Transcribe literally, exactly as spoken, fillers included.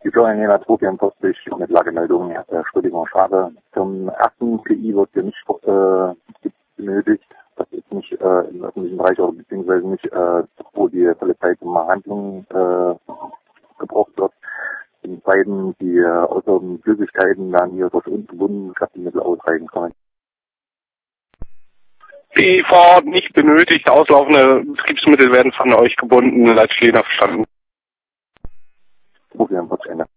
Die Florian zwei vierundvierzig mit Lagemeldung, äh, Entschuldigung, schade. Zum ersten P I wird hier nicht äh, benötigt. Das ist nicht äh, im öffentlichen Bereich oder beziehungsweise nicht, äh, wo die Polizei zum Handlung äh, gebraucht wird. Zum Zweiten, die äh, außeren Flüssigkeiten werden hier durch ungebundene Kraftmittel ausreichen können. Die vor Ort nicht benötigt, auslaufende Betriebsmittel werden von euch gebunden, Leitstehender verstanden. zwei vierundvierzig Ende.